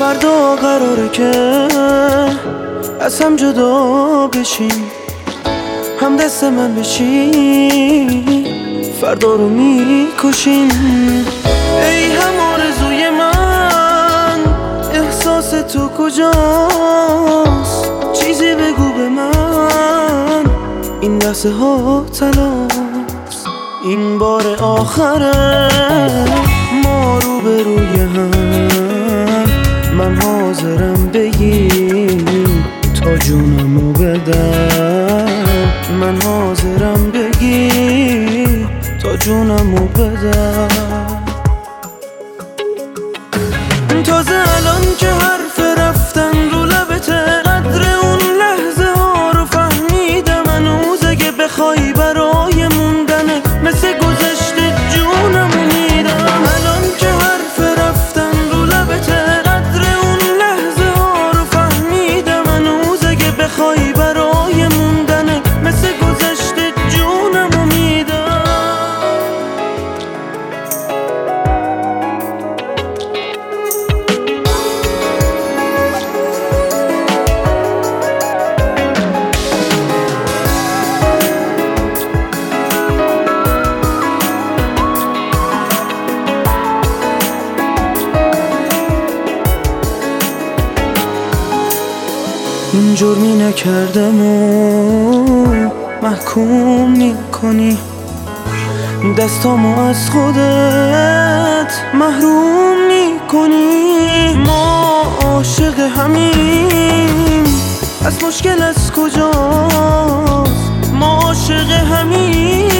فردا قراره که از هم جدا بشیم، هم دست من بشی فردا رو میکشیم. ای هم آرزوی من، احساس تو کجاست؟ چیزی بگو به من، این لحظه ها تلاست. این بار آخره ما رو به روی هم، من حاضرم بگی تا جونمو بدم، من حاضرم بگی تا جونمو بدم. تازه الان که حرف رفتن رو لبته، قدر اون لحظه ها رو فهمیدم. هنوز اگه بخوای برای موندنه، مثل گذشته جونمو میدم. الان که حرف رفتن رو لبته، قدر اون لحظه ها رو فهمیدم. هنوز اگه بخوای برای موندنه، مثل گذشته جونمو میدم. این جرمی نکردم و محکوم میکنی، دستامو از خودت محروم میکنی. ما عاشق همیم، از مشکل از کجاست؟ ما عاشق همیم،